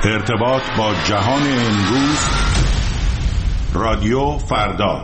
ارتباط با جهان امروز، رادیو فردا.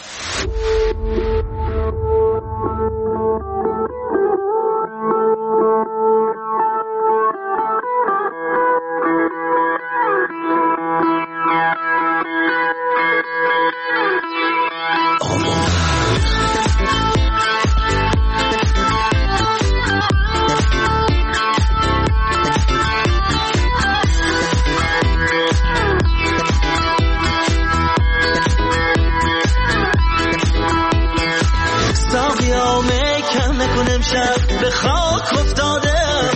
به خاک افتادم،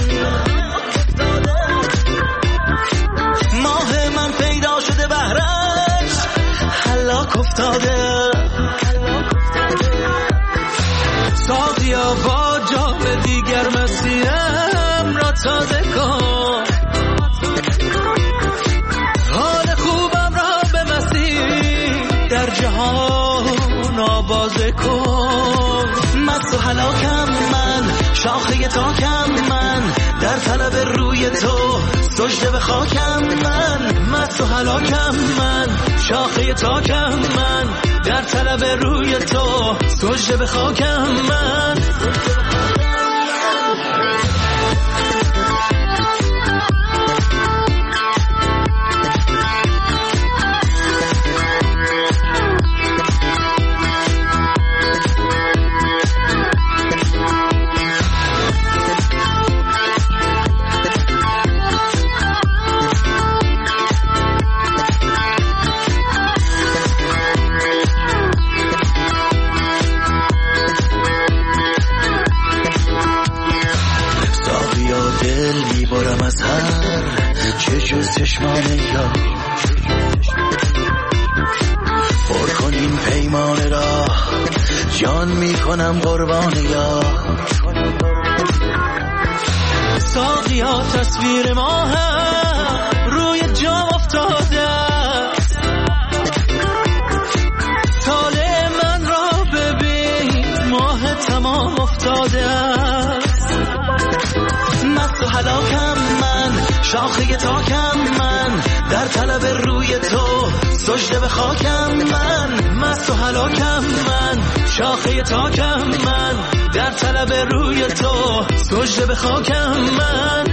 ماه من پیدا شده بهرش هلاک افتاده. ساقیا با جام دیگر مسیرم را تازه کن، حال خوبم را به مسیر در جهان آوازه کن. مست و هلاکم من، شاخه تاکم من، در طلب روی تو سجده به خاکم من. مست و هلاکم من، شاخه تاکم من، در طلب روی تو سجده به خاکم من. چشمان یا پر کن این پیمان را، جان می کنم قربان یا. ساقیا تصویر ما هم روی جام افتاده، طالع من را ببین ماه تمام افتاده. مست و هلاکم من، شاخه تاکم من، در طلب روی تو سجده به خاکم من. مست و هلاکم من، شاخه تاکم من، در طلب روی تو سجده به خاکم من.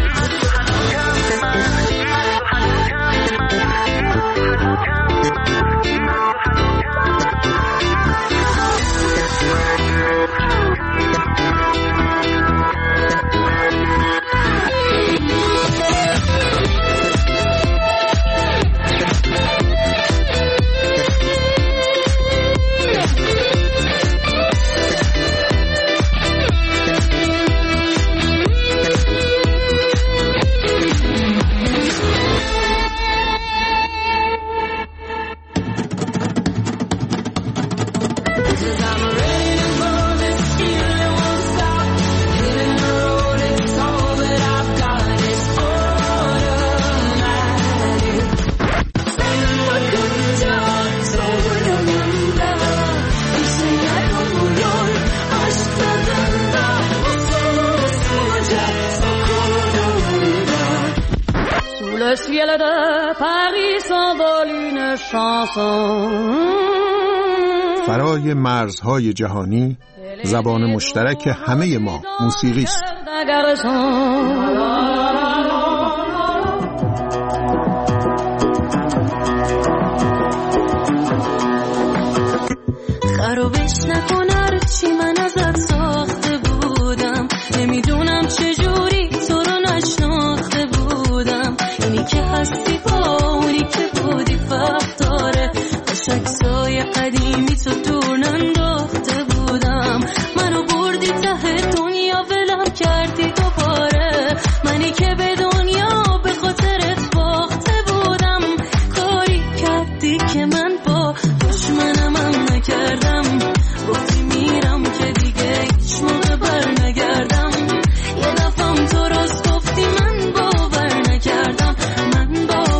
Le ciel de Paris s'envole une chanson. فرای مرزهای جهانی، زبان مشترک همه ما موسیقی است. خرابش نکن هرچی من ازت ساخته بودم، نمیدونم چجوری تو رو نشناخته بودم. اینی که هستی با اونی که بودی فرق داره، با شکسای قدیمی تو دور ننداخته بودم. منو بردی ته دنیا ولم کردی دوباره، منی که به دنیا به خاطرت باخته بودم. کاری کردی که من با دشمنم هم نکردم، گفتی میرم که دیگه هیچ موقع بر نگردم. یه دفعم تو راست گفتی من باور نکردم، من باور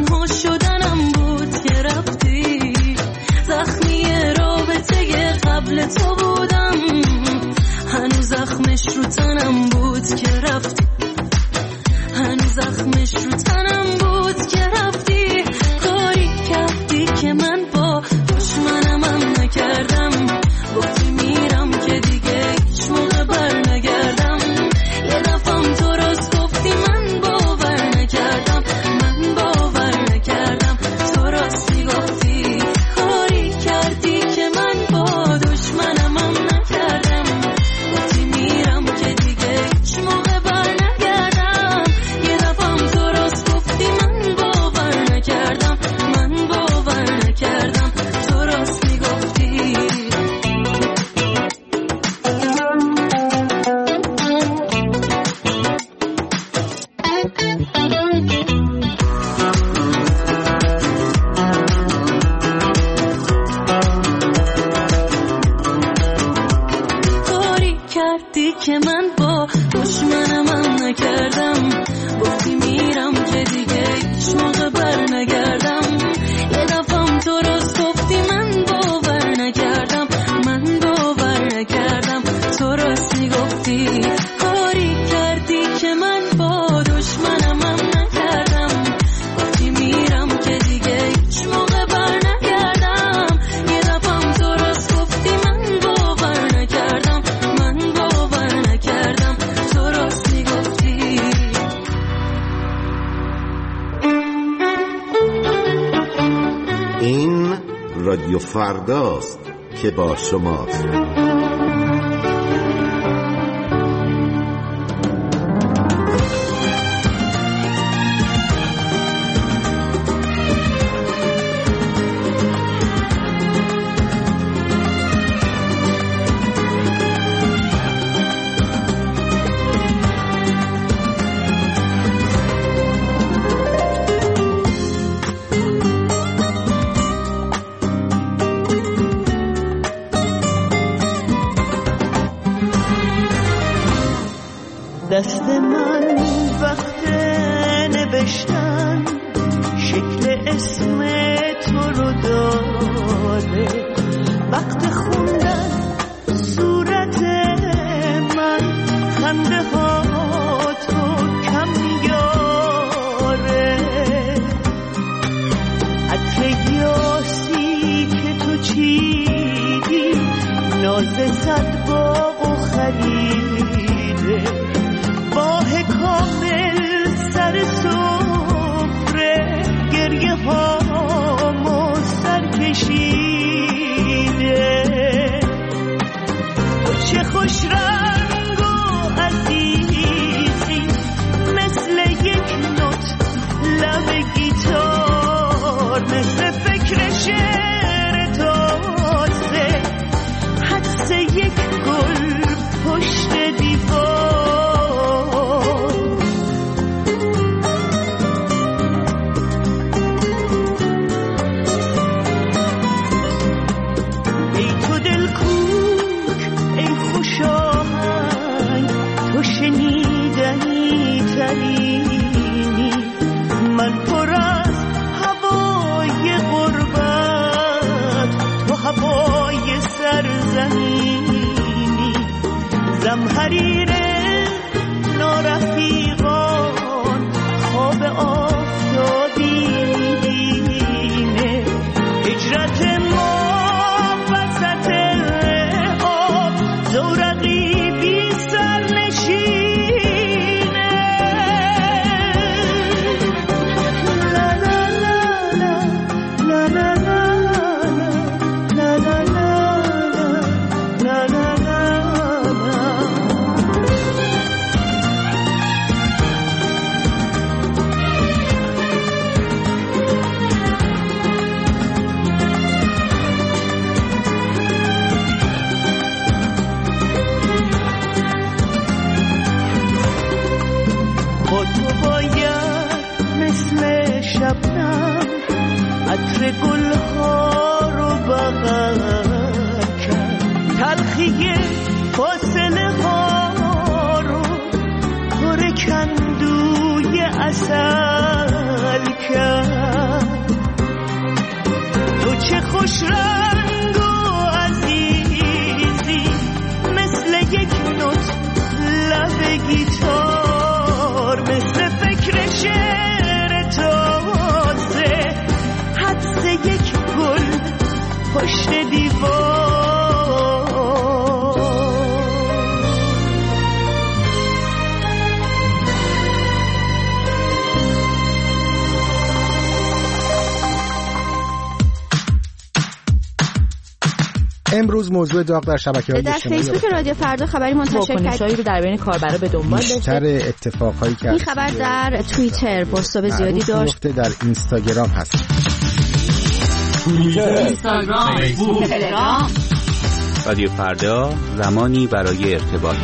تنها شدنم بود که رفتی. زخمی رابطه قبل تو بودم، هنوز زخمش رو تنم بود که رفتی. هنوز زخمش رو تنم بود که رفتی. کاری کردی که من با دشمنم هم نکردم. گفتی میرم که دیگه هیچ موقع بر نگردم. یه دفعم تو راست گفتی من باور نکردم. من باور نکردم تو راستی گفتی. کاری کردی که من با دشمنم هم نکردم. گفتی میرم که دیگه هیچ موقع بر نگردم. یه دفعم تو راست گفتی من باور نکردم. من باور نکردم تو راست میگفتی. کاری کردی که من با دشمنم هم نکردم. گفتی میرم که دیگه هیچ موقع بر نگردم. یه دفعم تو راست گفتی من باور نکردم. من باور نکردم تو راست میگفتی. کاری کردی که من با دشمنم هم نکردم. گفتی میرم که دیگه هیچ موقع بر نگردم. یه دفعم تو راست گفتی من باور نکردم. من باور نکردم تو راست میگفتی. این رادیو فرداست که با شماست. دست من وقت نوشتن شکل اسم تو رو داره. وقت خوندن صورت من خنده ها تو کم میاره. عطر یاسی که تو چیدی ناز صد باغ و خریده. ماه کامل سر سفره گریه هامو سر کشیده. تو چه خوش رنگ و عزیزی مثل یک نوت لب گیتار. مثل فکر شعر تازه حدس یک گل پشت دیوار. شنیدنی ترینی من پر از هوای غربت. تو هوای سرزمینی زمحریر نارفیقان خواب آفتابینه. هجرت ما وسط آب زورقی بی سرنشین. عطر گلها رو بغل کرد. تلخی فاصله ها رو پر کندوی عسل کرد. خوش رنگ و عزیزی مثل یک نوت لب گیتار، مثل فکر شعر تازه حدس یک گل پشت دیوار. امروز موضوع داغ در شبکه‌های اجتماعی در فیسبوک رادیو فردا خبری منتشر کرد رو در بین کاربرا به دنبال داشته. بیشتر اتفاقایی که این خبر در توییتر پست زیادی داشت. در اینستاگرام هست. اینستاگرام، فیسبوک، تلگرام. رادیو فردا، زمانی برای ارتباط.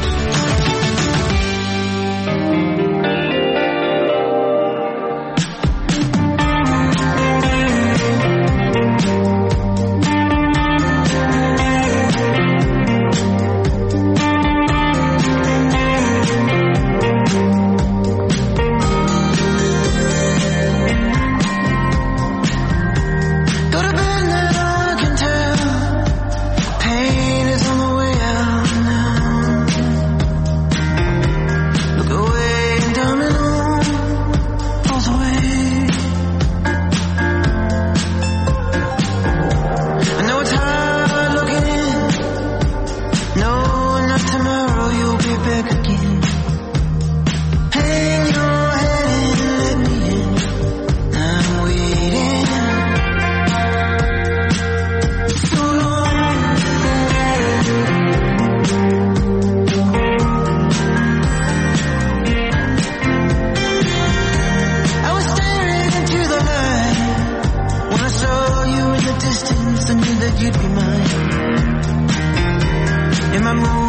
You'd be mine in my mood.